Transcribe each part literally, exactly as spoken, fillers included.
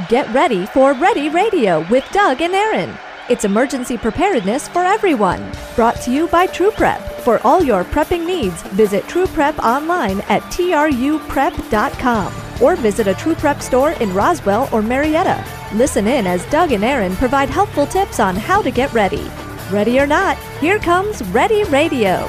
Get ready for Ready Radio with Doug and Aaron. It's emergency preparedness for everyone. Brought to you by True Prep. For all your prepping needs, visit True Prep online at tru prep dot com or visit a True Prep store in Roswell or Marietta. Listen in as Doug and Aaron provide helpful tips on how to get ready. Ready or not, here comes Ready Radio.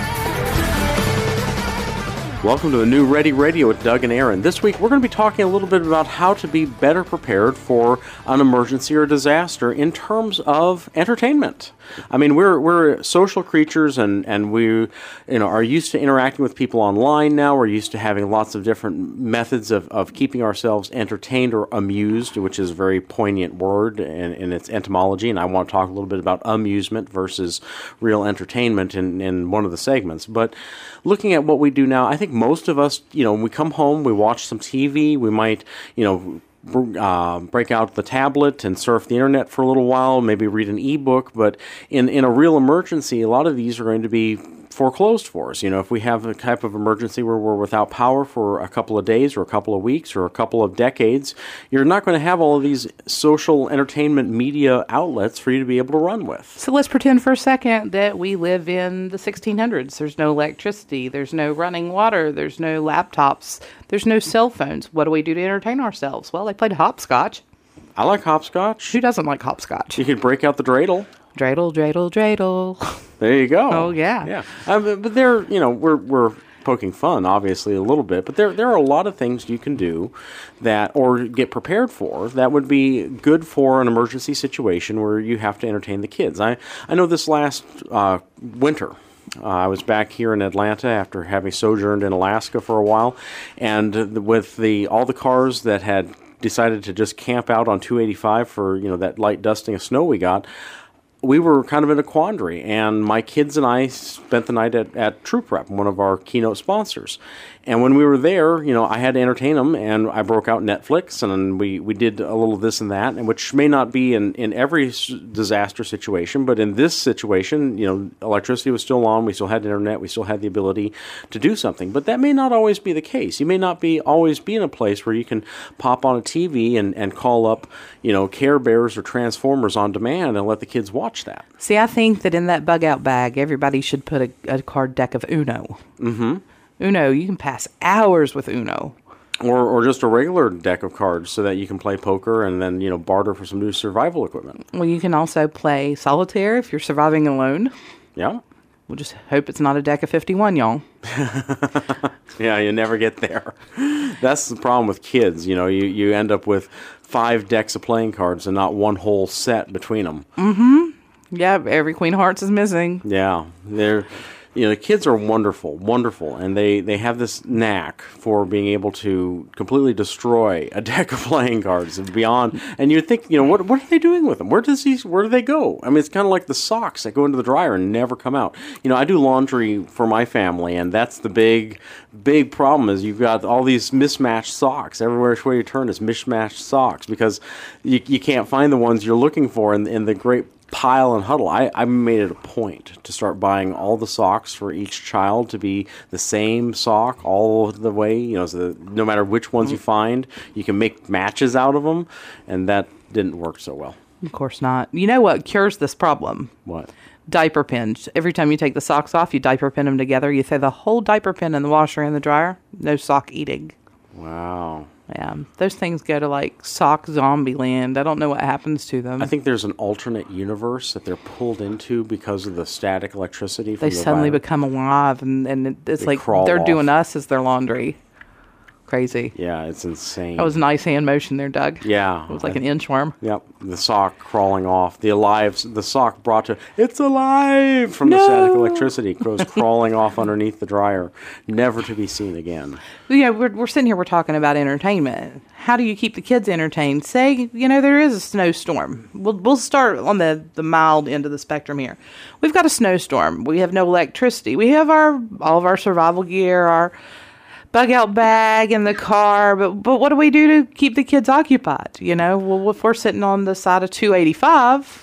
Welcome to a new Ready Radio with Doug and Aaron. This week we're going to be talking a little bit about how to be better prepared for an emergency or disaster in terms of entertainment. I mean, we're we're social creatures, and, and we you know are used to interacting with people online now. We're used to having lots of different methods of, of keeping ourselves entertained or amused, which is a very poignant word in, in its etymology. And I want to talk a little bit about amusement versus real entertainment in, in one of the segments. But looking at what we do now, I think most of us, you know, when we come home, we watch some T V, we might, you know, Uh, break out the tablet and surf the internet for a little while, maybe read an ebook, but in, in a real emergency, a lot of these are going to be foreclosed for us. You know, if we have a type of emergency where we're without power for a couple of days or a couple of weeks or a couple of decades, you're not going to have all of these social entertainment media outlets for you to be able to run with. So let's pretend for a second that we live in the sixteen hundreds. There's no electricity, there's no running water, there's no laptops, there's no cell phones. What do we do to entertain ourselves? Well, they played hopscotch. I like hopscotch. Who doesn't like hopscotch? You could break out the dreidel. Dreidel, dreidel, dreidel. There you go. Oh, yeah. Yeah. Um, but there, you know, we're we're poking fun, obviously, a little bit, but there there are a lot of things you can do that, or get prepared for, that would be good for an emergency situation where you have to entertain the kids. I, I know this last uh, winter, Uh, I was back here in Atlanta after having sojourned in Alaska for a while, and with the all the cars that had decided to just camp out on two eighty-five for, you know, that light dusting of snow we got, we were kind of in a quandary, and my kids and I spent the night at, at True Prep, one of our keynote sponsors. And when we were there, you know, I had to entertain them, and I broke out Netflix, and we, we did a little of this and that, and which may not be in, in every disaster situation, but in this situation, you know, electricity was still on, we still had internet, we still had the ability to do something. But that may not always be the case. You may not be always be in a place where you can pop on a T V and, and call up, you know, Care Bears or Transformers on demand and let the kids watch that. See, I think that in that bug-out bag, everybody should put a, a card deck of Uno. Mm-hmm. Uno, you can pass hours with Uno. Or or just a regular deck of cards so that you can play poker and then, you know, barter for some new survival equipment. Well, you can also play solitaire if you're surviving alone. Yeah. We'll just hope it's not a deck of fifty-one, y'all. Yeah, you never get there. That's the problem with kids. You know, you, you end up with five decks of playing cards and not one whole set between them. Mm-hmm. Yeah, every Queen of Hearts is missing. Yeah, they're... You know, the kids are wonderful, wonderful, and they, they have this knack for being able to completely destroy a deck of playing cards and beyond. And you think, you know, what what are they doing with them? Where does these? Where do they go? I mean, it's kind of like the socks that go into the dryer and never come out. You know, I do laundry for my family, and that's the big, big problem is you've got all these mismatched socks. Everywhere where you turn is mismatched socks because you you can't find the ones you're looking for in, in the great pile and huddle. I, I made it a point to start buying all the socks for each child to be the same sock all the way, you know, so that no matter which ones you find, you can make matches out of them, and that didn't work so well. Of course not. You know what cures this problem? What? Diaper pins. Every time you take the socks off, you diaper pin them together. You throw the whole diaper pin in the washer and the dryer. No sock eating. Wow. Yeah, those things go to like sock zombie land. I don't know what happens to them. I think there's an alternate universe that they're pulled into because of the static electricity. From they the suddenly virus. become alive, and, and it's They like crawl they're off. doing us as their laundry. Crazy. Yeah, it's insane. That was nice hand motion there, Doug. Yeah. It was like an inchworm. Yep, the sock crawling off. The alive, the sock brought to, it's alive from No. the static electricity. Goes crawling off underneath the dryer, never to be seen again. Yeah, we're, we're sitting here, we're talking about entertainment. How do you keep the kids entertained? Say, you know, there is a snowstorm. We'll, we'll start on the, the mild end of the spectrum here. We've got a snowstorm. We have no electricity. We have our all of our survival gear, our bug out bag in the car, but but what do we do to keep the kids occupied? You know, well, if we're sitting on the side of two eighty-five,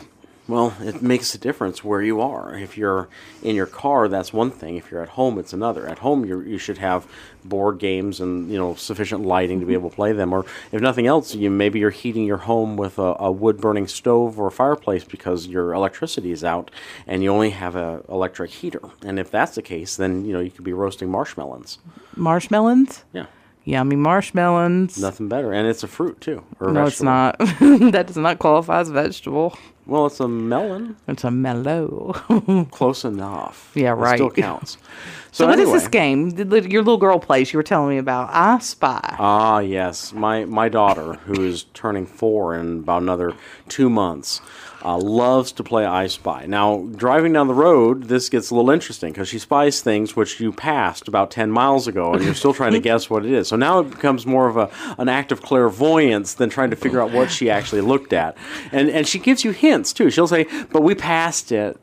Well, it makes a difference where you are. If you're in your car, that's one thing. If you're at home, it's another. At home, you you should have board games and you know sufficient lighting to be able to play them. Or if nothing else, you maybe you're heating your home with a, a wood burning stove or a fireplace because your electricity is out and you only have a electric heater. And if that's the case, then you know you could be roasting marshmallows. Marshmallows? Yeah. Yummy marshmallows. Nothing better, and it's a fruit too. Or a No, vegetable. it's not. That does not qualify as a vegetable. Well, it's a melon. It's a mellow. Close enough. Yeah, It right. still counts. So, what is anyway. this game? The lit- Your little girl plays. You were telling me about. I Spy. Ah, yes. My my daughter, who is turning four in about another two months, uh, loves to play I Spy. Now, driving down the road, this gets a little interesting because she spies things which you passed about ten miles ago, and you're still trying to guess what it is. So now it becomes more of a an act of clairvoyance than trying to figure out what she actually looked at. And and she gives you hints, too. She'll say, but we passed it.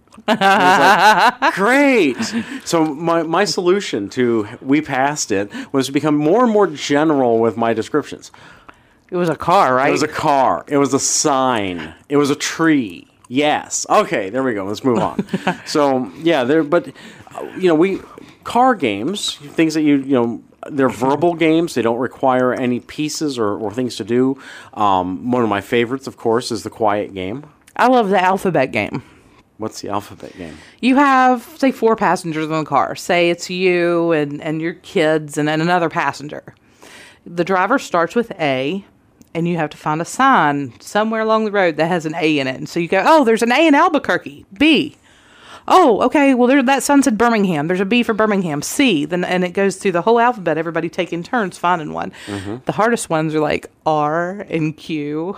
Like, great. So my, my solution to we passed it was to become more and more general with my descriptions. It was a car, right? It was a car. It was a sign. It was a tree. Yes. Okay, there we go. Let's move on. So, yeah, there but uh, you know, we car games, things that you, you know, they're verbal games. They don't require any pieces or, or things to do. Um, one of my favorites, of course, is the quiet game. I love the alphabet game. What's the alphabet game? You have, say, four passengers in the car. Say it's you and, and your kids and then another passenger. The driver starts with A, and you have to find a sign somewhere along the road that has an A in it. And so you go, oh, there's an A in Albuquerque. B. Oh, okay, well, there, that sign said Birmingham. There's a B for Birmingham. C. Then, and it goes through the whole alphabet, everybody taking turns finding one. Mm-hmm. The hardest ones are like R and Q.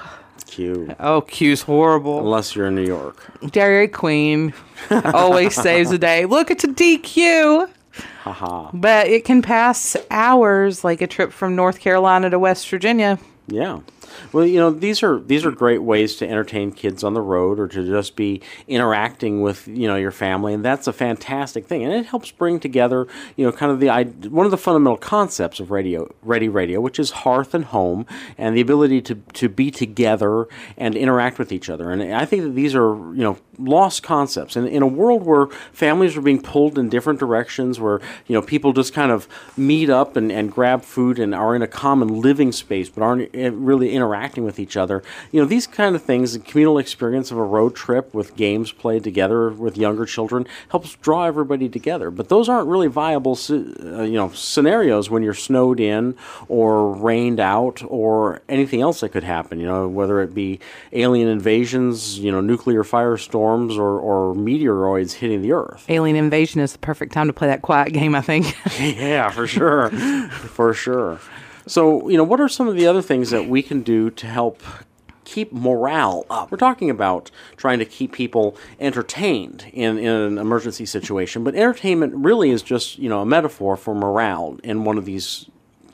Q. Oh, Q's horrible. Unless you're in New York. Dairy Queen always saves the day. Look, it's a D Q. Haha. But it can pass hours, like a trip from North Carolina to West Virginia. Yeah. Well, you know, these are these are great ways to entertain kids on the road or to just be interacting with, you know, your family, and that's a fantastic thing. And it helps bring together, you know, kind of the one of the fundamental concepts of radio, Ready Radio, which is hearth and home and the ability to, to be together and interact with each other. And I think that these are, you know, lost concepts. And in a world where families are being pulled in different directions, where, you know, people just kind of meet up and, and grab food and are in a common living space but aren't really interacting with each other, you know, these kind of things, the communal experience of a road trip with games played together with younger children helps draw everybody together. But those aren't really viable, uh, you know, scenarios when you're snowed in or rained out or anything else that could happen, you know, whether it be alien invasions, you know, nuclear firestorms or, or meteoroids hitting the Earth. Alien Invasion is the perfect time to play that quiet game, I think. Yeah, for sure. For sure. So, you know, what are some of the other things that we can do to help keep morale up? We're talking about trying to keep people entertained in, in an emergency situation, but entertainment really is just, you know, a metaphor for morale in one of these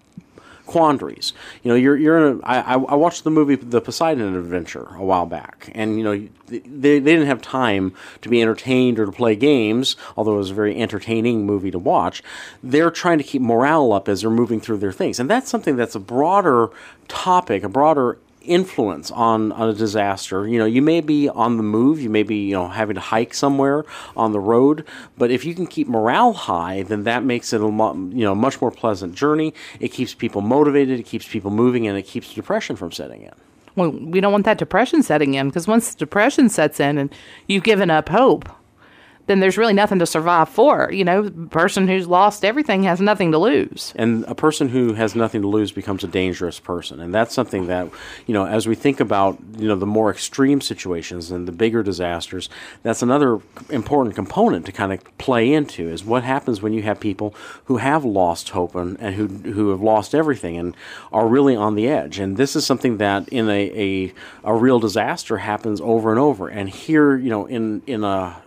quandaries. You know, you're you're in a, I, I watched the movie The Poseidon Adventure a while back, and you know they they didn't have time to be entertained or to play games, although it was a very entertaining movie to watch. They're trying to keep morale up as they're moving through their things, and that's something that's a broader topic, a broader influence on, on a disaster. You know, you may be on the move, you may be, you know, having to hike somewhere on the road, but if you can keep morale high, then that makes it a mo- you know, much more pleasant journey. It keeps people motivated, it keeps people moving, and it keeps depression from setting in. Well, we don't want that depression setting in, because once the depression sets in and you've given up hope, then there's really nothing to survive for. You know, the person who's lost everything has nothing to lose. And a person who has nothing to lose becomes a dangerous person. And that's something that, you know, as we think about, you know, the more extreme situations and the bigger disasters, that's another important component to kind of play into, is what happens when you have people who have lost hope and, and who who have lost everything and are really on the edge. And this is something that in a, a, a real disaster happens over and over. And here, you know, in, in a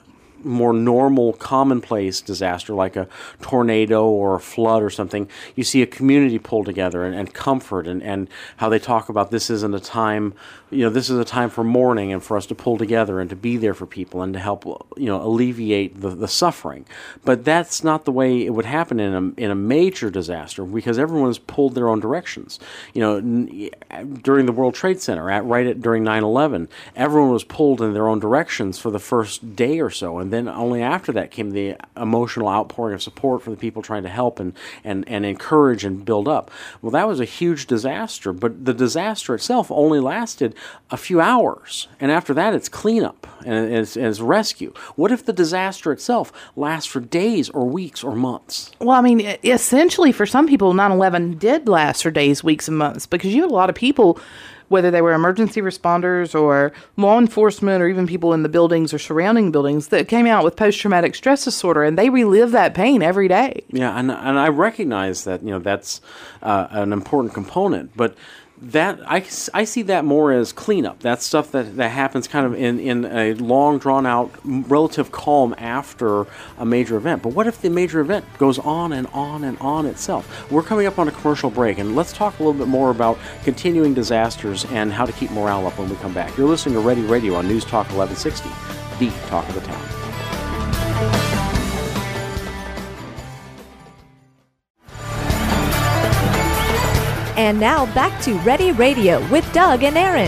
more normal, commonplace disaster like a tornado or a flood or something, you see a community pull together and, and comfort and, and how they talk about this isn't a time, you know, this is a time for mourning and for us to pull together and to be there for people and to help, you know, alleviate the, the suffering. But that's not the way it would happen in a, in a major disaster because everyone's pulled their own directions. You know, n- during the World Trade Center, at, right at, during nine eleven, everyone was pulled in their own directions for the first day or so, and then only after that came the emotional outpouring of support for the people trying to help and, and, and encourage and build up. Well, that was a huge disaster, but the disaster itself only lasted a few hours, and after that it's cleanup and it's, and it's rescue. What if the disaster itself lasts for days or weeks or months? Well, I mean, essentially for some people, nine eleven did last for days, weeks, and months because you had a lot of people, whether they were emergency responders or law enforcement or even people in the buildings or surrounding buildings that came out with post-traumatic stress disorder, and they relive that pain every day. Yeah, and and I recognize that, you know, that's uh, an important component, but that I, I see that more as cleanup. That's stuff that, that happens kind of in, in a long, drawn-out, relative calm after a major event. But what if the major event goes on and on and on itself? We're coming up on a commercial break, and let's talk a little bit more about continuing disasters and how to keep morale up when we come back. You're listening to Ready Radio on News Talk eleven sixty, the talk of the town. And now back to Ready Radio with Doug and Aaron.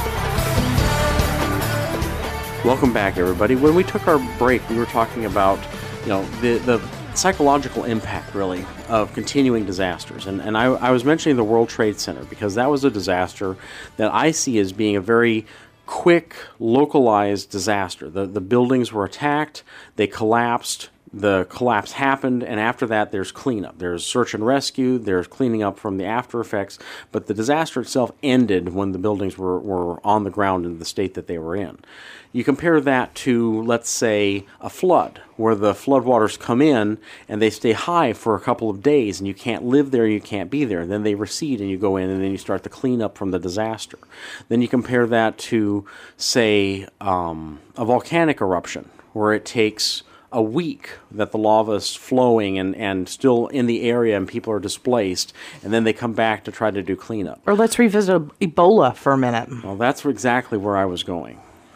Welcome back, everybody. When we took our break, we were talking about, you know, the the psychological impact, really, of continuing disasters. And and I, I was mentioning the World Trade Center because that was a disaster that I see as being a very quick, localized disaster. The the buildings were attacked, they collapsed. The collapse happened, and after that, there's cleanup. There's search and rescue, there's cleaning up from the after effects, but the disaster itself ended when the buildings were, were on the ground in the state that they were in. You compare that to, let's say, a flood, where the floodwaters come in and they stay high for a couple of days, and you can't live there, you can't be there. Then they recede, and you go in, and then you start the cleanup from the disaster. Then you compare that to, say, um, a volcanic eruption, where it takes a week that the lava is flowing and, and still in the area and people are displaced, and then they come back to try to do cleanup. Or let's revisit Ebola for a minute. Well, that's exactly where I was going.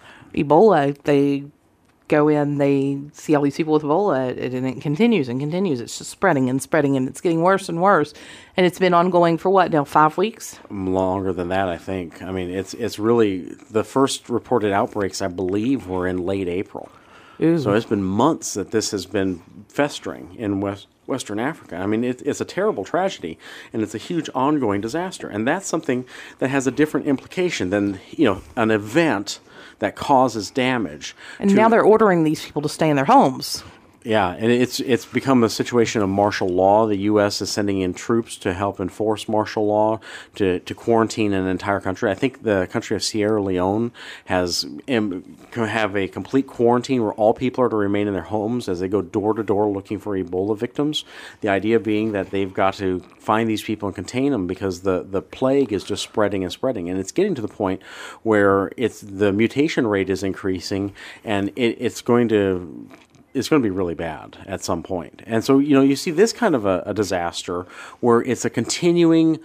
Ebola, they go in, they see all these people with Ebola, and it continues and continues. It's just spreading and spreading, and it's getting worse and worse. And it's been ongoing for what, now, five weeks? Longer than that, I think. I mean, it's it's really, the first reported outbreaks, I believe, were in late April. Ooh. So it's been months that this has been festering in West, Western Africa. I mean, it, it's a terrible tragedy, and it's a huge ongoing disaster. And that's something that has a different implication than, you know, an event that causes damage. And to, now they're ordering these people to stay in their homes. Yeah, and it's it's become a situation of martial law. The U S is sending in troops to help enforce martial law, to, to quarantine an entire country. I think the country of Sierra Leone has um, have a complete quarantine where all people are to remain in their homes as they go door to door looking for Ebola victims. The idea being that they've got to find these people and contain them because the, the plague is just spreading and spreading. And it's getting to the point where it's the mutation rate is increasing, and it, it's going to... it's going to be really bad at some point. And so, you know, you see this kind of a, a disaster where it's a continuing,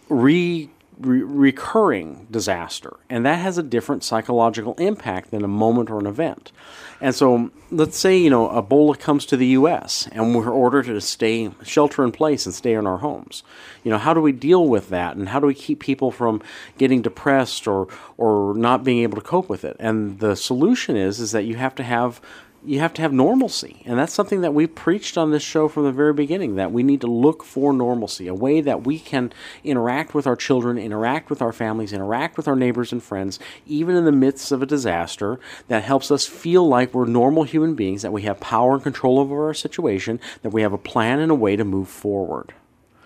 re, re, recurring disaster. And that has a different psychological impact than a moment or an event. And so let's say, you know, Ebola comes to the U S and we're ordered to stay, shelter in place and stay in our homes. You know, how do we deal with that? And how do we keep people from getting depressed or, or not being able to cope with it? And the solution is, is that you have to have You have to have normalcy, and that's something that we preached on this show from the very beginning, that we need to look for normalcy, a way that we can interact with our children, interact with our families, interact with our neighbors and friends, even in the midst of a disaster, that helps us feel like we're normal human beings, that we have power and control over our situation, that we have a plan and a way to move forward.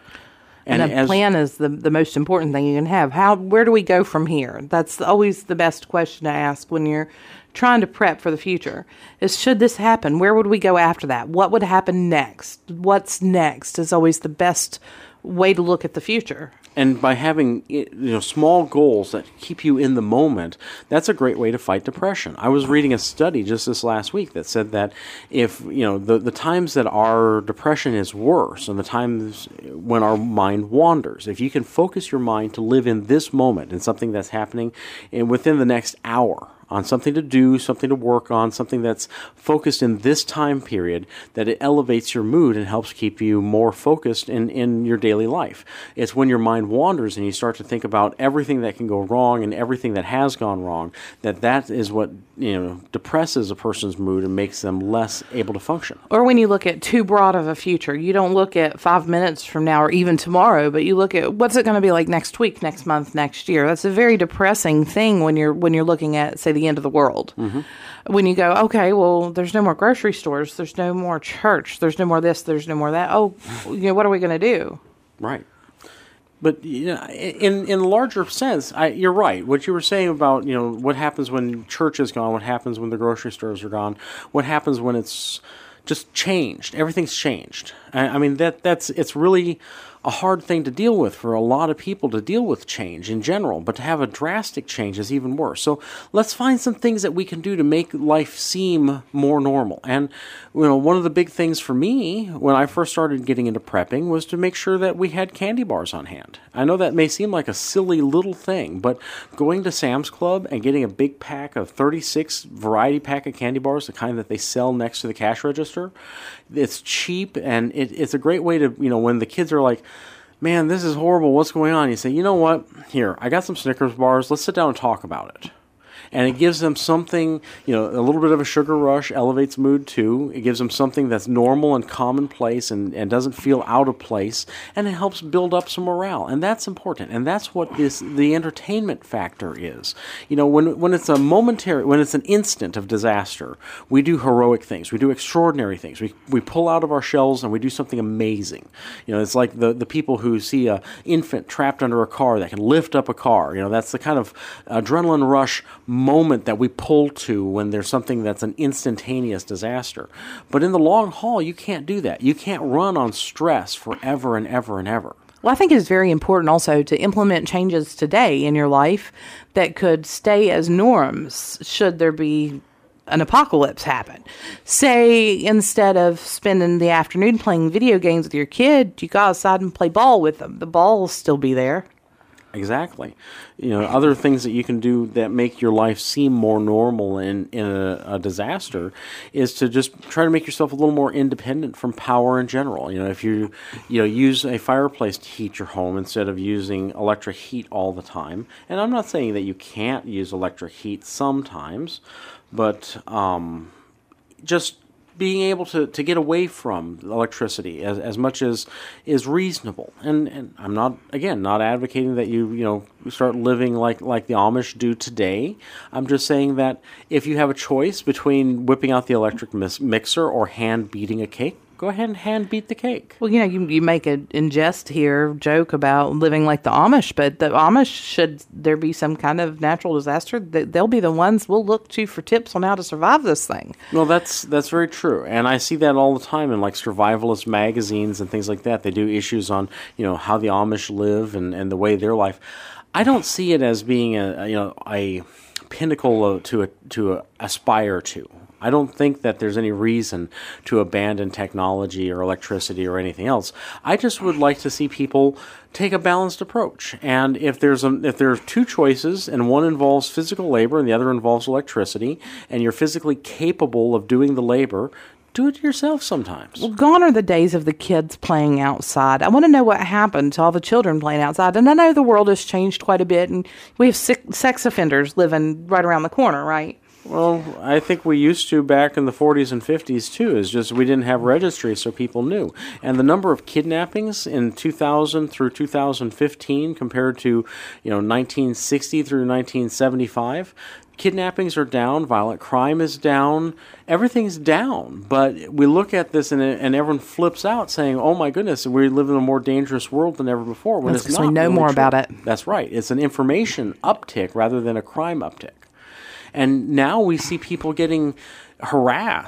And, and a as, plan is the the most important thing you can have. How where do we go from here? That's always the best question to ask when you're trying to prep for the future. Is should this happen, where would we go after that? What would happen next? What's next is always the best way to look at the future. And by having you know small goals that keep you in the moment, that's a great way to fight depression. I was reading a study just this last week that said that if you know the the times that our depression is worse and the times when our mind wanders, if you can focus your mind to live in this moment and something that's happening in within the next hour, on something to do, something to work on, something that's focused in this time period, that it elevates your mood and helps keep you more focused in, in your daily life. It's when your mind wanders and you start to think about everything that can go wrong and everything that has gone wrong, that that is what you know depresses a person's mood and makes them less able to function. Or when you look at too broad of a future, you don't look at five minutes from now or even tomorrow, but you look at what's it going to be like next week, next month, next year. That's a very depressing thing when you're when you're looking at, say, the end of the world. Mm-hmm. When you go, okay, well, there's no more grocery stores, there's no more church, there's no more this, there's no more that. Oh, you know, what are we going to do? Right. But you know, in in a larger sense, I, you're right. What you were saying about you know what happens when church is gone, what happens when the grocery stores are gone, what happens when it's just changed. Everything's changed. I, I mean that that's it's really a hard thing to deal with for a lot of people to deal with change in general, but to have a drastic change is even worse. So let's find some things that we can do to make life seem more normal. And you know, one of the big things for me when I first started getting into prepping was to make sure that we had candy bars on hand. I know that may seem like a silly little thing, but going to Sam's Club and getting a big pack of thirty-six variety pack of candy bars, the kind that they sell next to the cash register, it's cheap and it, it's a great way to, you know, when the kids are like, man, this is horrible, what's going on? You say, you know what, here, I got some Snickers bars, let's sit down and talk about it. And it gives them something, you know, a little bit of a sugar rush elevates mood too. It gives them something that's normal and commonplace and, and doesn't feel out of place. And it helps build up some morale. And that's important. And that's what this the entertainment factor is. You know, when when it's a momentary, when it's an instant of disaster, we do heroic things. We do extraordinary things. We we pull out of our shells and we do something amazing. You know, it's like the, the people who see an infant trapped under a car that can lift up a car. You know, that's the kind of adrenaline rush moment that we pull to when there's something that's an instantaneous disaster. But in the long haul, you can't do that. You can't run on stress forever and ever and ever. Well, I think it's very important also to implement changes today in your life that could stay as norms should there be an apocalypse happen. Say, instead of spending the afternoon playing video games with your kid, you go outside and play ball with them. The ball will still be there. Exactly. You know, other things that you can do that make your life seem more normal in, in a, a disaster is to just try to make yourself a little more independent from power in general. You know, if you, you know, use a fireplace to heat your home instead of using electric heat all the time. And I'm not saying that you can't use electric heat sometimes, but um, just being able to, to get away from electricity as, as much as is reasonable. And, and I'm not, again, not advocating that you, you know, start living like, like the Amish do today. I'm just saying that if you have a choice between whipping out the electric mis- mixer or hand beating a cake, go ahead and hand beat the cake. Well, you know, you, you make a in jest here joke about living like the Amish, but the Amish, should there be some kind of natural disaster, they'll be the ones we'll look to for tips on how to survive this thing. Well, that's that's very true, and I see that all the time in like survivalist magazines and things like that. They do issues on you know how the Amish live and, and the way their life. I don't see it as being a, a you know a pinnacle to a, to a, aspire to. I don't think that there's any reason to abandon technology or electricity or anything else. I just would like to see people take a balanced approach. And if there's a, if there are two choices and one involves physical labor and the other involves electricity, and you're physically capable of doing the labor, do it yourself sometimes. Well, gone are the days of the kids playing outside. I want to know what happened to all the children playing outside. And I know the world has changed quite a bit, and we have sex offenders living right around the corner, right? Well, I think we used to back in the forties and fifties, too. It's just we didn't have registry, so people knew. And the number of kidnappings in two thousand through two thousand fifteen compared to, you know, nineteen sixty through nineteen seventy-five, kidnappings are down, violent crime is down, everything's down. But we look at this and, and everyone flips out saying, oh my goodness, we live in a more dangerous world than ever before. When That's it's because not we know really more true. about it. That's right. It's an information uptick rather than a crime uptick. And now we see people getting harassed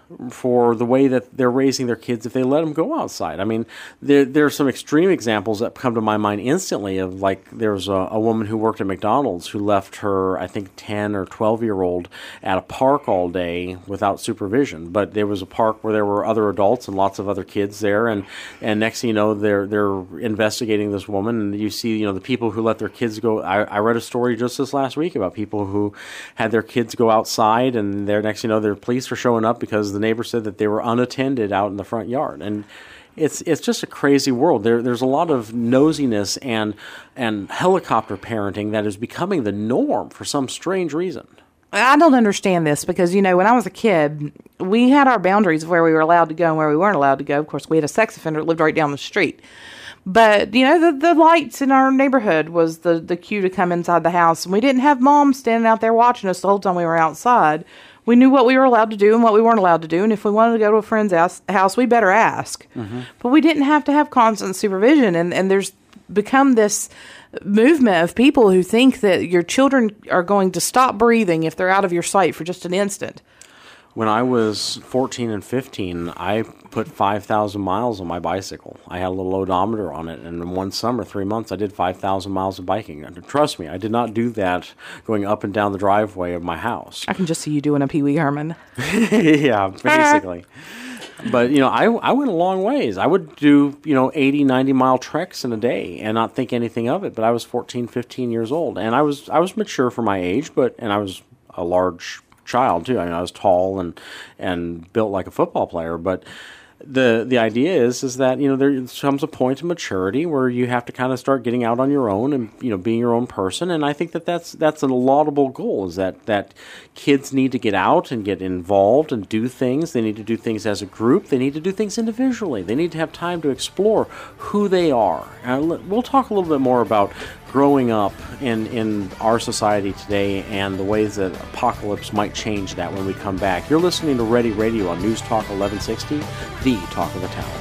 for the way that they're raising their kids if they let them go outside. I mean, there there are some extreme examples that come to my mind instantly of, like, there was a, a woman who worked at McDonald's who left her, I think, ten or twelve-year-old at a park all day without supervision. But there was a park where there were other adults and lots of other kids there, and, and next thing you know, they're they're investigating this woman, and you see, you know, the people who let their kids go. I, I read a story just this last week about people who had their kids go outside, and there next thing you know, their police were showing up because the neighbor said that they were unattended out in the front yard. And it's it's just a crazy world. There there's a lot of nosiness and and helicopter parenting that is becoming the norm for some strange reason. I don't understand this because, you know, when I was a kid, we had our boundaries of where we were allowed to go and where we weren't allowed to go. Of course, we had a sex offender that lived right down the street. But, you know, the, the lights in our neighborhood was the, the cue to come inside the house. And we didn't have mom standing out there watching us the whole time we were outside. We knew what we were allowed to do and what we weren't allowed to do. And if we wanted to go to a friend's house, house we better ask. Mm-hmm. But we didn't have to have constant supervision. And, and there's become this movement of people who think that your children are going to stop breathing if they're out of your sight for just an instant. When I was fourteen and fifteen, I put five thousand miles on my bicycle. I had a little odometer on it, and in one summer, three months, I did five thousand miles of biking. And trust me, I did not do that going up and down the driveway of my house. I can just see you doing a Pee Wee Herman. Yeah, basically. But, you know, I, I went a long ways. I would do, you know, eighty, ninety mile treks in a day and not think anything of it. But I was fourteen, fifteen years old, and I was I was mature for my age, but and I was a large child too. I mean, I was tall and and built like a football player, but the the idea is is that, you know, there comes a point of maturity where you have to kind of start getting out on your own and, you know, being your own person. And I think that that's that's a laudable goal, is that that kids need to get out and get involved and do things. They need to do things as a group. They need to do things individually. They need to have time to explore who they are. And we'll talk a little bit more about growing up in, in our society today and the ways that apocalypse might change that when we come back. You're listening to Ready Radio on News Talk eleven sixty, the talk of the town.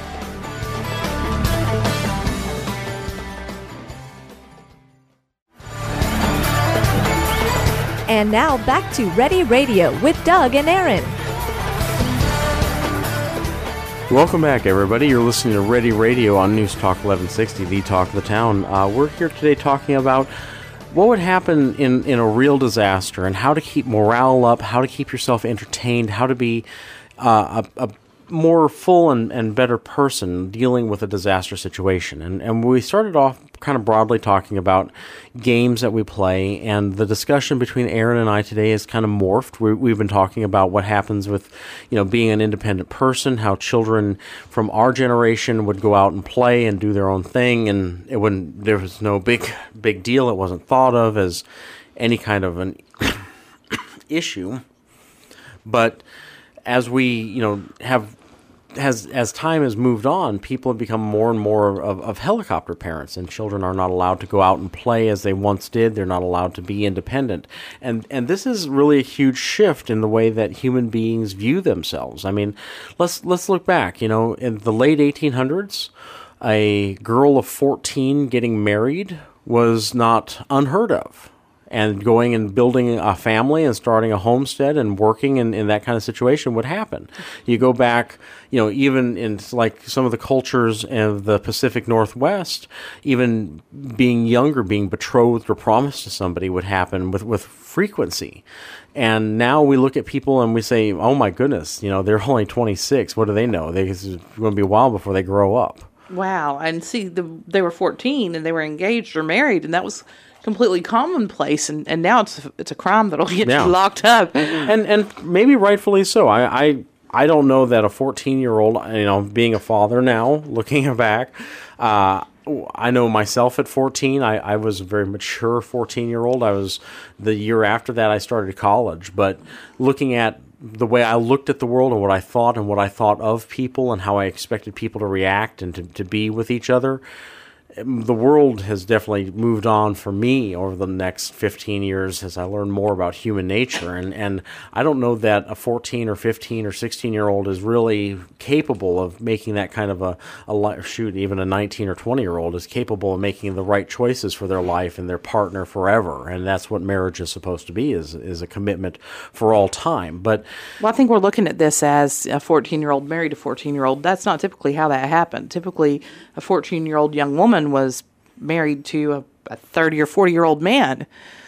And now back to Ready Radio with Doug and Aaron. Welcome back, everybody. You're listening to Ready Radio on News Talk eleven sixty, the talk of the town. Uh, we're here today talking about what would happen in, in a real disaster and how to keep morale up, how to keep yourself entertained, how to be uh, a, a more full and, and better person dealing with a disaster situation. And, and we started off kind of broadly talking about games that we play, and the discussion between Aaron and I today is kind of morphed. We, we've been talking about what happens with, you know, being an independent person, how children from our generation would go out and play and do their own thing, and it wouldn't, there was no big, big deal. It wasn't thought of as any kind of an issue. But as we, you know, have As as time has moved on, people have become more and more of, of helicopter parents, and children are not allowed to go out and play as they once did. They're not allowed to be independent. And and this is really a huge shift in the way that human beings view themselves. I mean, let's let's look back. You know, in the late eighteen hundreds, a girl of fourteen getting married was not unheard of. And going and building a family and starting a homestead and working in, in that kind of situation would happen. You go back, you know, even in like some of the cultures of the Pacific Northwest, even being younger, being betrothed or promised to somebody would happen with, with frequency. And now we look at people and we say, oh my goodness, you know, they're only twenty-six. What do they know? They, it's going to be a while before they grow up. Wow. And see, the, they were fourteen and they were engaged or married, and that was completely commonplace, and, and now it's it's a crime that'll get yeah. you locked up. And and maybe rightfully so. I, I I don't know that a fourteen-year-old, you know, being a father now, looking back, uh, I know myself at fourteen, I, I was a very mature fourteen-year-old. I was, the year after that, I started college. But looking at the way I looked at the world and what I thought and what I thought of people and how I expected people to react and to, to be with each other, the world has definitely moved on for me over the next fifteen years as I learn more about human nature. And, and I don't know that a fourteen or fifteen or sixteen year old is really capable of making that kind of a, a li- shoot, even a nineteen or twenty year old is capable of making the right choices for their life and their partner forever. And that's what marriage is supposed to be, is, is a commitment for all time. But Well, I think we're looking at this as a fourteen-year-old married a fourteen-year-old. That's not typically how that happened. Typically, a fourteen-year-old young woman was married to a, a thirty or forty-year-old man.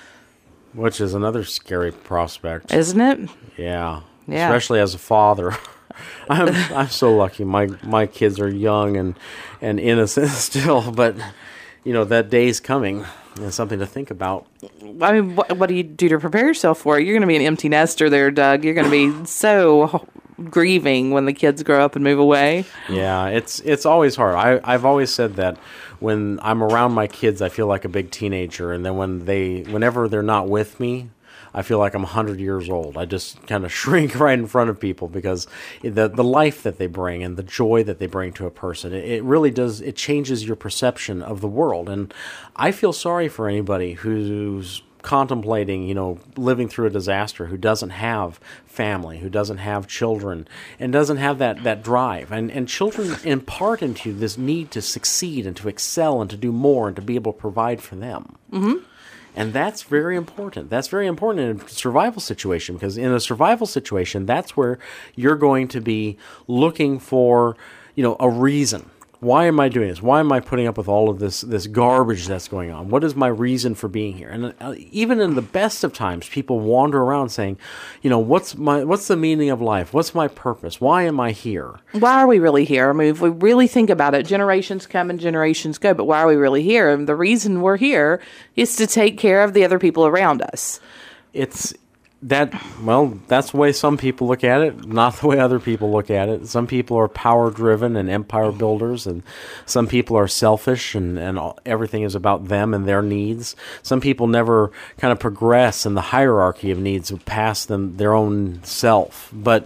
which is another scary prospect. Isn't it? Yeah. Yeah. Especially as a father. I'm I'm so lucky. My my kids are young and, and innocent still, but you know, that day's coming. And something to think about. I mean, what, what do you do to prepare yourself for it? You're going to be an empty nester there, Doug. You're going to be so grieving when the kids grow up and move away. Yeah, it's it's always hard. I, I've always said that when I'm around my kids, I feel like a big teenager, and then when they, whenever they're not with me, I feel like I'm one hundred years old. I just kind of shrink right in front of people because the the life that they bring and the joy that they bring to a person, it, it really does, it changes your perception of the world. And I feel sorry for anybody who's contemplating, you know, living through a disaster, who doesn't have family, who doesn't have children, and doesn't have that, that drive. And, and children impart into you this need to succeed and to excel and to do more and to be able to provide for them. Mm-hmm. And that's very important. That's very important in a survival situation, because in a survival situation, that's where you're going to be looking for, you know, a reason. Why am I doing this? Why am I putting up with all of this this garbage that's going on? What is my reason for being here? And uh, even in the best of times, people wander around saying, you know, what's my what's the meaning of life? What's my purpose? Why am I here? Why are we really here? I mean, if we really think about it, generations come and generations go, but why are we really here? And the reason we're here is to take care of the other people around us. It's that, well, that's the way some people look at it, not the way other people look at it. Some people are power-driven and empire builders, and some people are selfish, and, and all, everything is about them and their needs. Some people never kind of progress in the hierarchy of needs past them, their own self. But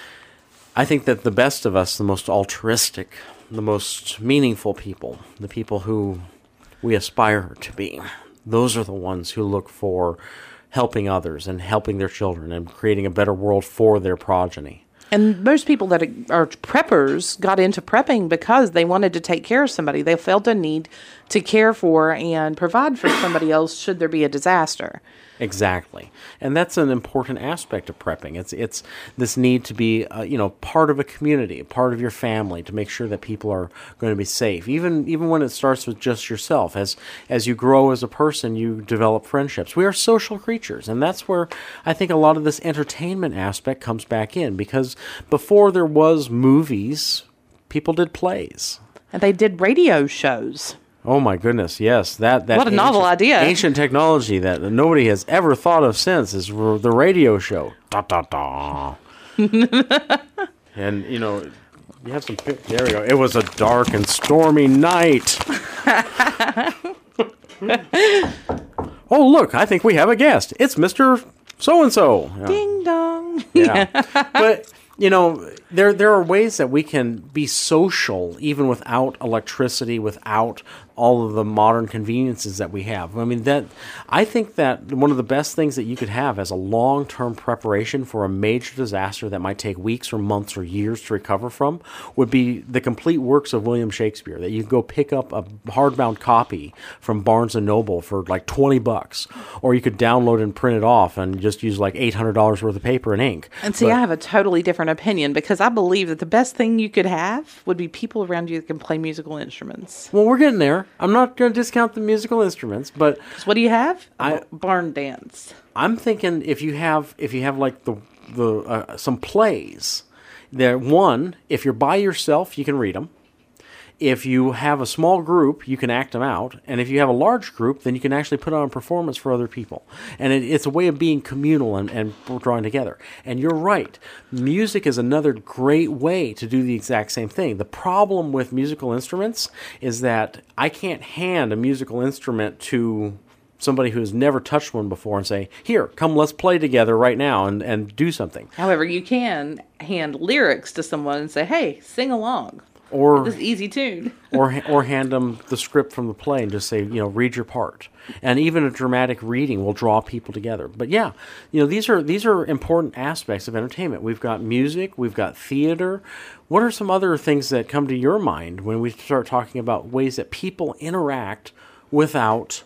I think that the best of us, the most altruistic, the most meaningful people, the people who we aspire to be, those are the ones who look for helping others and helping their children and creating a better world for their progeny. And most people that are preppers got into prepping because they wanted to take care of somebody. They felt a need to care for and provide for somebody else should there be a disaster. Exactly. And that's an important aspect of prepping. It's it's this need to be, uh, you know, part of a community, part of your family, to make sure that people are going to be safe. Even even when it starts with just yourself. As as you grow as a person, you develop friendships. We are social creatures, and that's where I think a lot of this entertainment aspect comes back in, because before there was movies, people did plays. And they did radio shows. Oh my goodness, yes. That, that What a ancient, novel idea. Ancient technology that nobody has ever thought of since is r- the radio show. Da, da, da. And, you know, you have some... pic- There we go. It was a dark and stormy night. Oh, look, I think we have a guest. It's Mister So-and-so. Yeah. Ding dong. Yeah. But, you know, there there are ways that we can be social even without electricity, without all of the modern conveniences that we have. I mean, that I think that one of the best things that you could have as a long-term preparation for a major disaster that might take weeks or months or years to recover from would be the complete works of William Shakespeare, that you could go pick up a hardbound copy from Barnes and Noble for like twenty bucks, or you could download and print it off and just use like eight hundred dollars worth of paper and ink. And see, But- I have a totally different opinion, because I believe that the best thing you could have would be people around you that can play musical instruments. Well, we're getting there. I'm not going to discount the musical instruments, but 'Cause what do you have? A I- b- barn dance. I'm thinking if you have if you have like the the uh, some plays, there one, if you're by yourself, you can read them. If you have a small group, you can act them out. And if you have a large group, then you can actually put on a performance for other people. And it, it's a way of being communal and, and drawing together. And you're right. Music is another great way to do the exact same thing. The problem with musical instruments is that I can't hand a musical instrument to somebody who has never touched one before and say, here, come, let's play together right now and, and do something. However, you can hand lyrics to someone and say, hey, sing along. Or this easy tune. or or hand them the script from the play and just say, you know, read your part. And even a dramatic reading will draw people together. But yeah, you know, these are these are important aspects of entertainment. We've got music, we've got theater. What are some other things that come to your mind when we start talking about ways that people interact without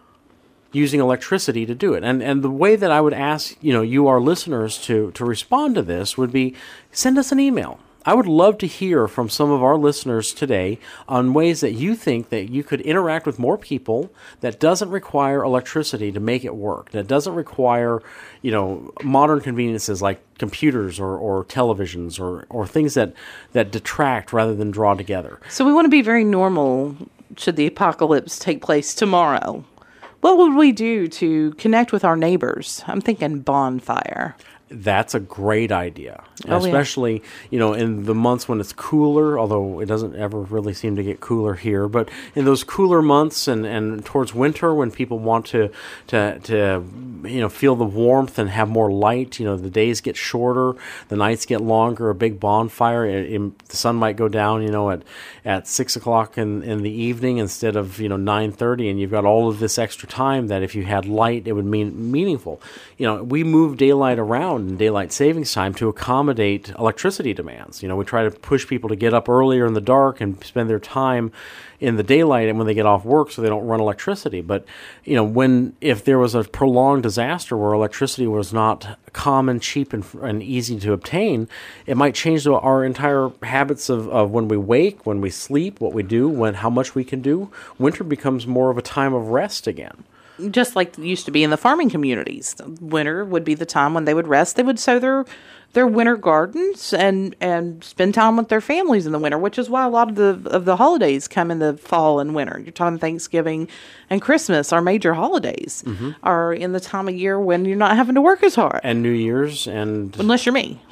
using electricity to do it? And and the way that I would ask, you know, you our listeners to to respond to this would be send us an email. I would love to hear from some of our listeners today on ways that you think that you could interact with more people that doesn't require electricity to make it work, that doesn't require, you know, modern conveniences like computers or, or televisions or, or things that, that detract rather than draw together. So we want to be very normal should the apocalypse take place tomorrow. What would we do to connect with our neighbors? I'm thinking bonfire. That's a great idea, oh, especially, yeah. you know, in the months when it's cooler, although it doesn't ever really seem to get cooler here, but in those cooler months and, and towards winter when people want to, to, to, you know, feel the warmth and have more light, you know, the days get shorter, the nights get longer, a big bonfire, it, it, the sun might go down, you know, at, at six o'clock in, in the evening instead of, you know, nine thirty, and you've got all of this extra time that if you had light, it would mean meaningful. You know, we move daylight around in daylight savings time to accommodate electricity demands. You know, we try to push people to get up earlier in the dark and spend their time in the daylight and when they get off work so they don't run electricity. But, you know, when if there was a prolonged disaster where electricity was not common, cheap, and, and easy to obtain, it might change our entire habits of, of when we wake, when we sleep, what we do, when how much we can do. Winter becomes more of a time of rest again. Just like it used to be in the farming communities. Winter would be the time when they would rest. They would sow their their winter gardens and, and spend time with their families in the winter, which is why a lot of the of the holidays come in the fall and winter. You're talking Thanksgiving and Christmas, our major holidays, mm-hmm. are in the time of year when you're not having to work as hard. And New Year's and... Unless you're me.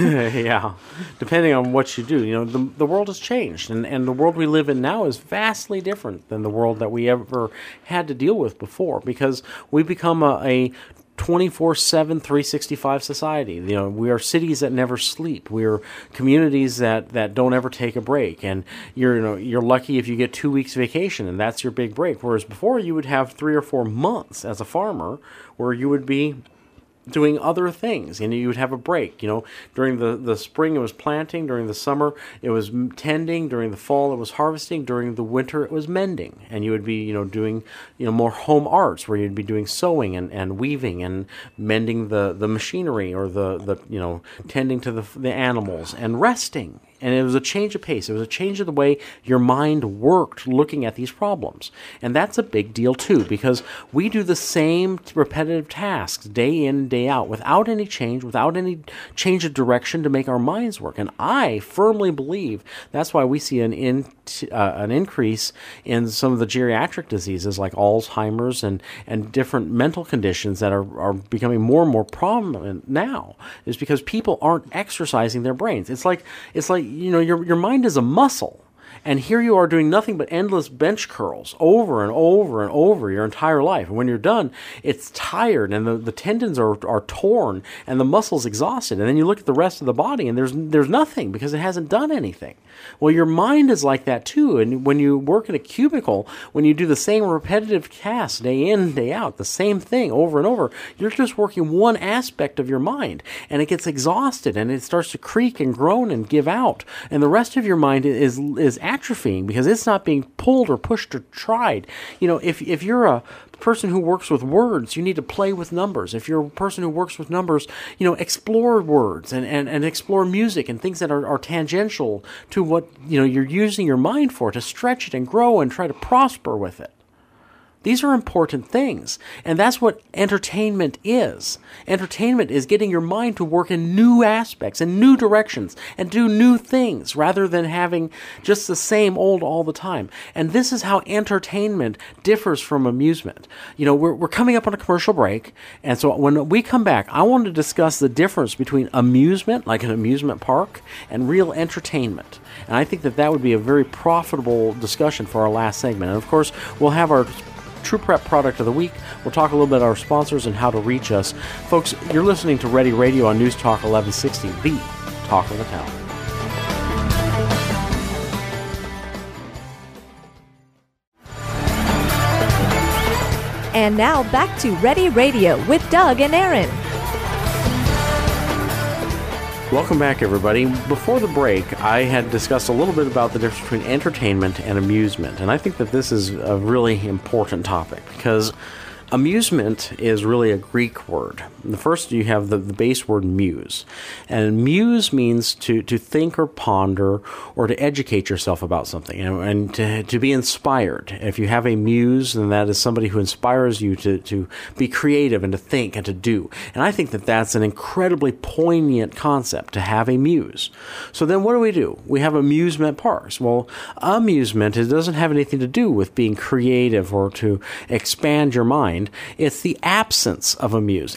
Yeah. Depending on what you do. You know, the the world has changed, and, and the world we live in now is vastly different than the world that we ever had to deal with before, because we become a... a twenty-four seven, three sixty-five society. You know, we are cities that never sleep. We are communities that, that don't ever take a break. And you're, you know, you're lucky if you get two weeks vacation and that's your big break. Whereas before you would have three or four months as a farmer where you would be doing other things, and you would have a break. You know, during the, the spring it was planting, during the summer it was tending, during the fall it was harvesting, during the winter it was mending, and you would be, you know, doing, you know, more home arts where you'd be doing sewing and, and weaving and mending the, the machinery or the, the, you know, tending to the, the animals and resting. And it was a change of pace. It was a change of the way your mind worked looking at these problems. And that's a big deal, too, because we do the same repetitive tasks day in, day out, without any change, without any change of direction to make our minds work. And I firmly believe that's why we see an in, uh, an increase in some of the geriatric diseases like Alzheimer's and, and different mental conditions that are, are becoming more and more prominent now, is because people aren't exercising their brains. It's like it's like you know, your your mind is a muscle, and here you are doing nothing but endless bench curls over and over and over your entire life. And when you're done, it's tired, and the, the tendons are, are torn, and the muscle's exhausted. And then you look at the rest of the body, and there's there's nothing because it hasn't done anything. Well, your mind is like that too. And when you work in a cubicle, when you do the same repetitive tasks day in, day out, the same thing over and over, you're just working one aspect of your mind, and it gets exhausted, and it starts to creak and groan and give out. And the rest of your mind is is atrophying because it's not being pulled or pushed or tried. You know, if if you're a person who works with words, you need to play with numbers. If you're a person who works with numbers, you know, explore words and, and, and explore music and things that are, are tangential to what, you know, you're using your mind for, to stretch it and grow and try to prosper with it. These are important things, and that's what entertainment is. Entertainment is getting your mind to work in new aspects, in new directions, and do new things, rather than having just the same old all the time. And this is how entertainment differs from amusement. You know, we're, we're coming up on a commercial break, and so when we come back, I want to discuss the difference between amusement, like an amusement park, and real entertainment. And I think that that would be a very profitable discussion for our last segment. And of course, we'll have our True Prep Product of the Week. We'll talk a little bit about our sponsors and how to reach us. Folks, you're listening to Ready Radio on News Talk eleven sixty, the talk of the town. And now back to Ready Radio with Doug and Aaron. Welcome back, everybody. Before the break, I had discussed a little bit about the difference between entertainment and amusement, and I think that this is a really important topic because amusement is really a Greek word. The first, you have the, the base word muse. And muse means to, to think or ponder or to educate yourself about something, you know, and to, to be inspired. If you have a muse, then that is somebody who inspires you to, to be creative and to think and to do. And I think that that's an incredibly poignant concept, to have a muse. So then what do we do? We have amusement parks. Well, amusement, it doesn't have anything to do with being creative or to expand your mind. It's the absence of a muse.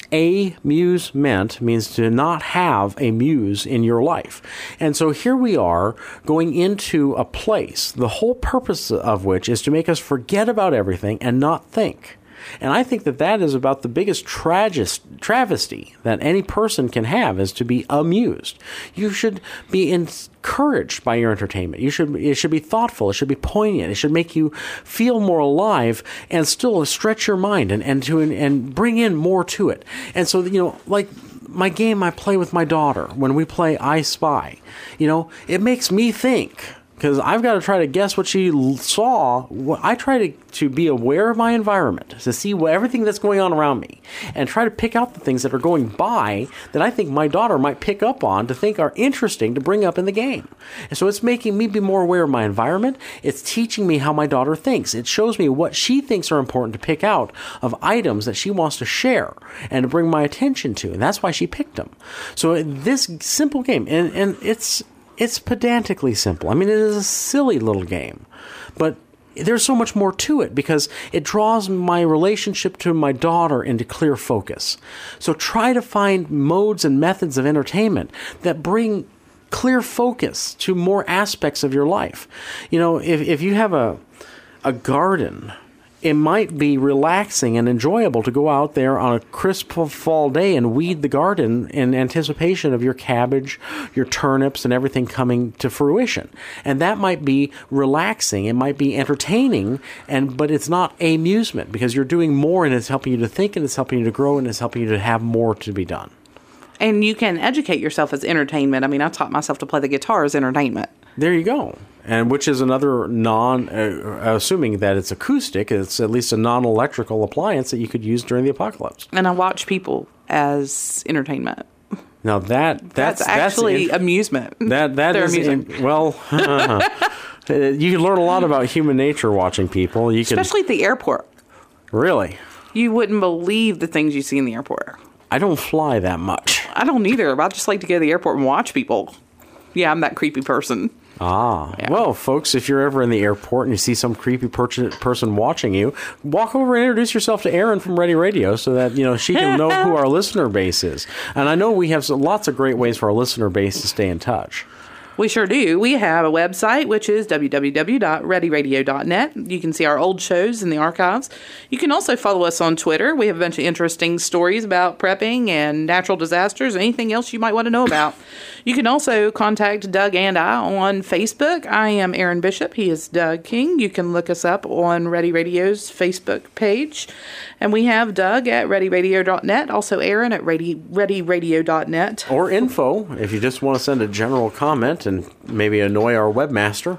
Amusement means to not have a muse in your life. And so here we are going into a place, the whole purpose of which is to make us forget about everything and not think. And I think that that is about the biggest tragis- travesty that any person can have, is to be amused. You should be encouraged by your entertainment. You should it should be thoughtful. It should be poignant. It should make you feel more alive and still stretch your mind and, and to and bring in more to it. And so, you know, like my game I play with my daughter, when we play I Spy, you know, it makes me think. Because I've got to try to guess what she l- saw. I try to, to be aware of my environment, to see what, everything that's going on around me, and try to pick out the things that are going by that I think my daughter might pick up on, to think are interesting to bring up in the game. And so it's making me be more aware of my environment. It's teaching me how my daughter thinks. It shows me what she thinks are important to pick out of items that she wants to share and to bring my attention to. And that's why she picked them. So this simple game, and, and it's... It's pedantically simple. I mean, it is a silly little game, but there's so much more to it because it draws my relationship to my daughter into clear focus. So try to find modes and methods of entertainment that bring clear focus to more aspects of your life. You know, if, if you have a, a garden, it might be relaxing and enjoyable to go out there on a crisp fall day and weed the garden in anticipation of your cabbage, your turnips, and everything coming to fruition. And that might be relaxing. It might be entertaining, and but it's not amusement because you're doing more, and it's helping you to think, and it's helping you to grow, and it's helping you to have more to be done. And you can educate yourself as entertainment. I mean, I taught myself to play the guitar as entertainment. There you go. And which is another non, uh, assuming that it's acoustic, it's at least a non-electrical appliance that you could use during the apocalypse. And I watch people as entertainment. Now that that's, that's actually that's in, amusement. That that They're is amusing. In, well, uh, you can learn a lot about human nature watching people. You Especially can, at the airport. Really? You wouldn't believe the things you see in the airport. I don't fly that much. I don't either. I just like to go to the airport and watch people. Yeah, I'm that creepy person. Ah, yeah. Well, folks, if you're ever in the airport and you see some creepy per- person watching you, walk over and introduce yourself to Erin from Ready Radio so that, you know, she can know who our listener base is. And I know we have lots of great ways for our listener base to stay in touch. We sure do. We have a website, which is w w w dot ready radio dot net. You can see our old shows in the archives. You can also follow us on Twitter. We have a bunch of interesting stories about prepping and natural disasters and anything else you might want to know about. You can also contact Doug and I on Facebook. I am Aaron Bishop. He is Doug King. You can look us up on Ready Radio's Facebook page. And we have Doug at ready radio dot net, also Aaron at ready radio dot net. Or info, if you just want to send a general comment and maybe annoy our webmaster.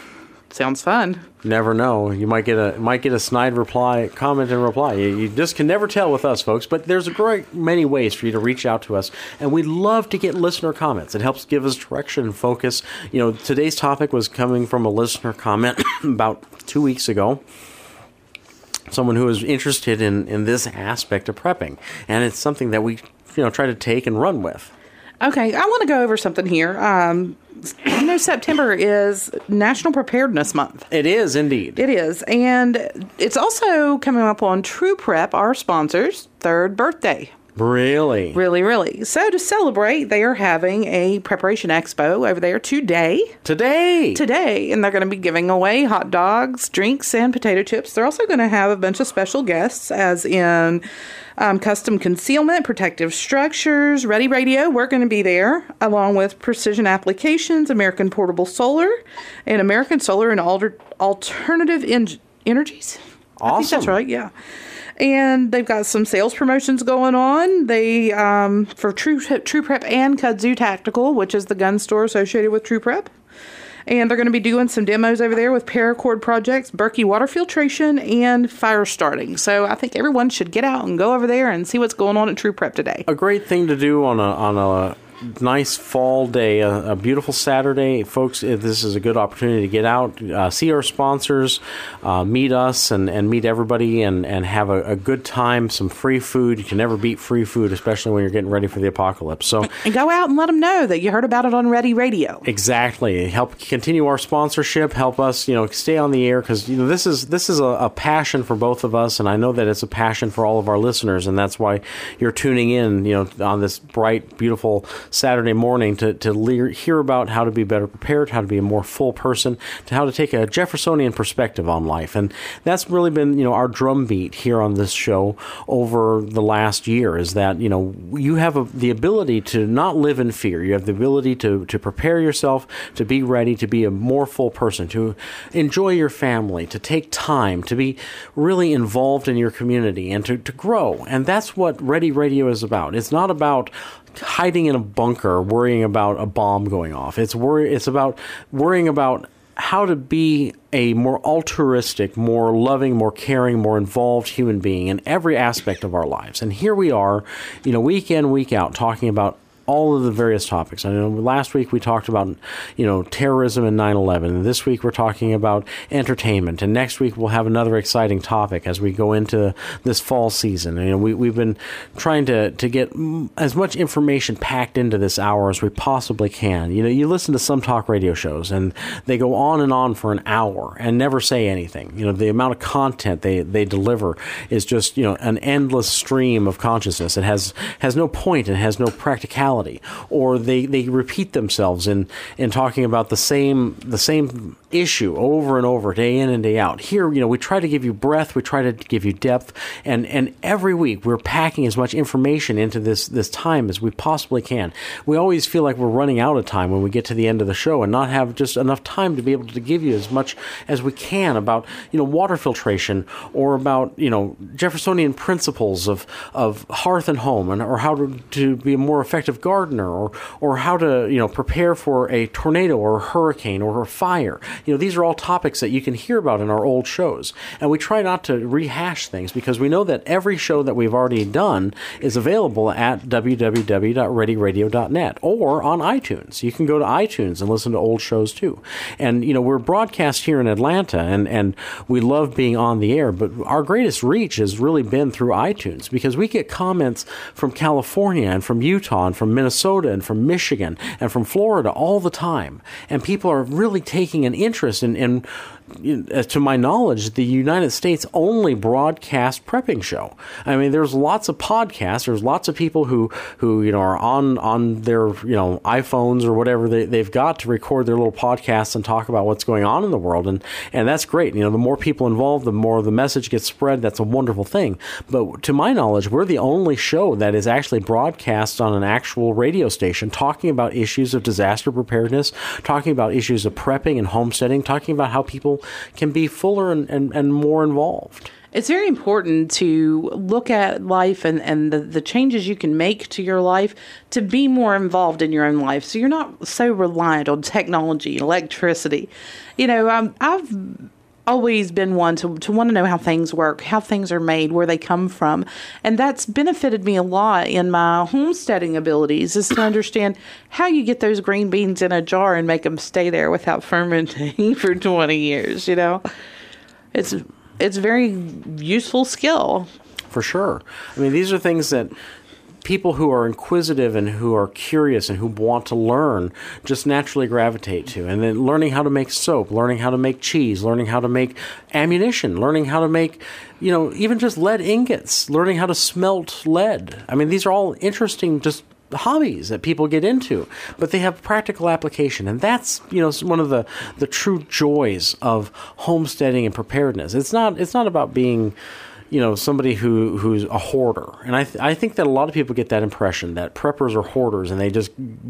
Sounds fun. Never know. You might get a might get a snide reply, comment and reply. You, you just can never tell with us, folks. But there's a great many ways for you to reach out to us, and we love to get listener comments. It helps give us direction and focus. You know, today's topic was coming from a listener comment about two weeks ago. Someone who is interested in, in this aspect of prepping, and it's something that we you know try to take and run with. Okay, I want to go over something here. Um, you know, September is National Preparedness Month. It is indeed. It is, and it's also coming up on True Prep, our sponsor's third birthday. Really? Really, really. So to celebrate, they are having a preparation expo over there today. Today? Today. And they're going to be giving away hot dogs, drinks, and potato chips. They're also going to have a bunch of special guests, as in um, custom concealment, protective structures, Ready Radio. We're going to be there, along with Precision Applications, American Portable Solar, and American Solar and Alter- Alternative en- Energies. Awesome. I think that's right, yeah. And they've got some sales promotions going on. They um, for True True Prep and Kudzu Tactical, which is the gun store associated with True Prep. And they're going to be doing some demos over there with paracord projects, Berkey water filtration, and fire starting. So I think everyone should get out and go over there and see what's going on at True Prep today. A great thing to do on a on a nice fall day, a, a beautiful Saturday. Folks, this is a good opportunity to get out, uh, see our sponsors, uh, meet us, and, and meet everybody, and, and have a, a good time, some free food. You can never beat free food, especially when you're getting ready for the apocalypse. So, and go out and let them know that you heard about it on Ready Radio. Exactly. Help continue our sponsorship, help us, you know, stay on the air, because, you know, this is this is a, a passion for both of us, and I know that it's a passion for all of our listeners, and that's why you're tuning in, you know, on this bright, beautiful Saturday morning to, to le- hear about how to be better prepared, how to be a more full person, to how to take a Jeffersonian perspective on life. And that's really been, you know, our drumbeat here on this show over the last year, is that, you know, you have a, the ability to not live in fear. You have the ability to, to prepare yourself, to be ready, to be a more full person, to enjoy your family, to take time, to be really involved in your community, and to, to grow. And that's what Ready Radio is about. It's not about hiding in a bunker, worrying about a bomb going off. It's worry. It's about worrying about how to be a more altruistic, more loving, more caring, more involved human being in every aspect of our lives. And here we are, you know, week in, week out, talking about all of the various topics. I know last week we talked about, you know, terrorism and nine eleven. And this week we're talking about entertainment. And next week we'll have another exciting topic as we go into this fall season. And, you know, we, we've been trying to, to get as much information packed into this hour as we possibly can. You know, you listen to some talk radio shows and they go on and on for an hour and never say anything. You know, the amount of content they, they deliver is just, you know, an endless stream of consciousness. It has, has no point and has no practicality. Or they, they repeat themselves in, in talking about the same the same issue over and over, day in and day out. Here, you know, we try to give you breadth, we try to give you depth, and, and every week we're packing as much information into this, this time as we possibly can. We always feel like we're running out of time when we get to the end of the show and not have just enough time to be able to give you as much as we can about, you know, water filtration, or about, you know, Jeffersonian principles of, of hearth and home, and or how to, to be a more effective gardener, or or how to, you know, prepare for a tornado or a hurricane or a fire. You know, these are all topics that you can hear about in our old shows. And we try not to rehash things, because we know that every show that we've already done is available at w w w dot ready radio dot net or on iTunes. You can go to iTunes and listen to old shows too. And, you know, we're broadcast here in Atlanta, and, and we love being on the air, but our greatest reach has really been through iTunes, because we get comments from California and from Utah and from Minnesota and from Michigan and from Florida all the time. And people are really taking an interest in, in to my knowledge, the United States' only broadcast prepping show. I mean, there's lots of podcasts. There's lots of people who, who you know, are on, on their, you know, iPhones or whatever they, they've got to record their little podcasts and talk about what's going on in the world. And, and that's great. You know, the more people involved, the more the message gets spread. That's a wonderful thing. But to my knowledge, we're the only show that is actually broadcast on an actual radio station, talking about issues of disaster preparedness, talking about issues of prepping and homesteading, talking about how people can be fuller and, and, and more involved. It's very important to look at life and, and the, the changes you can make to your life to be more involved in your own life, so you're not so reliant on technology, electricity. You know, um, I've always been one to, to want to know how things work, how things are made, where they come from. And that's benefited me a lot in my homesteading abilities, is to understand how you get those green beans in a jar and make them stay there without fermenting for twenty years, you know. It's it's a very useful skill. For sure. I mean, these are things that people who are inquisitive and who are curious and who want to learn just naturally gravitate to. And then learning how to make soap, learning how to make cheese, learning how to make ammunition, learning how to make, you know, even just lead ingots, learning how to smelt lead. I mean, these are all interesting just hobbies that people get into, but they have practical application. And that's, you know, one of the, the true joys of homesteading and preparedness. It's not, it's not about being, you know, somebody who, who's a hoarder. And I th- I think that a lot of people get that impression that preppers are hoarders and they just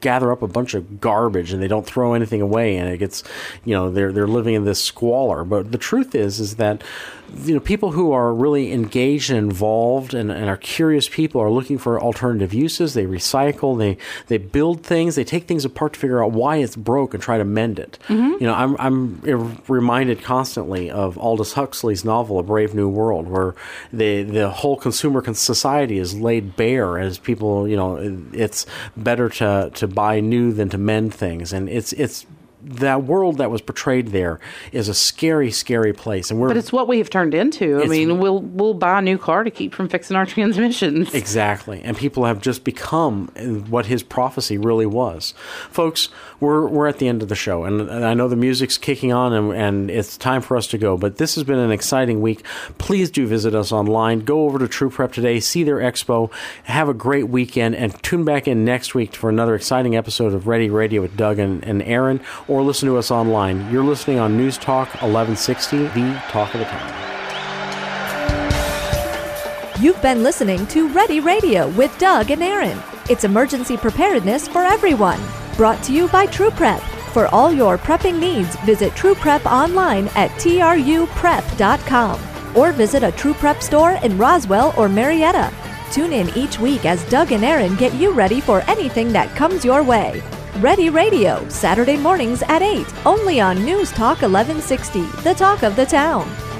gather up a bunch of garbage and they don't throw anything away, and it gets, you know, they're they're living in this squalor. But the truth is, is that, you know, people who are really engaged and involved and, and are curious people are looking for alternative uses. They recycle, they they build things, they take things apart to figure out why it's broke and try to mend it. Mm-hmm. You know, I'm I'm reminded constantly of Aldous Huxley's novel A Brave New World, where the the whole consumer society is laid bare as people, you know, it's better to to buy new than to mend things, and it's it's that world that was portrayed there is a scary, scary place, and we're. But it's what we have turned into. I mean, we'll we'll buy a new car to keep from fixing our transmissions. Exactly, and people have just become what his prophecy really was, folks. We're we're at the end of the show, and, and I know the music's kicking on, and, and it's time for us to go. But this has been an exciting week. Please do visit us online. Go over to True Prep today, see their expo, have a great weekend, and tune back in next week for another exciting episode of Ready Radio with Doug and, and Aaron. Or listen to us online. You're listening on News Talk eleven sixty, the talk of the town. You've been listening to Ready Radio with Doug and Aaron. It's emergency preparedness for everyone. Brought to you by True Prep. For all your prepping needs, visit True Prep online at T R U prep dot com or visit a True Prep store in Roswell or Marietta. Tune in each week as Doug and Aaron get you ready for anything that comes your way. Ready Radio, Saturday mornings at eight, only on News Talk eleven sixty, the talk of the town.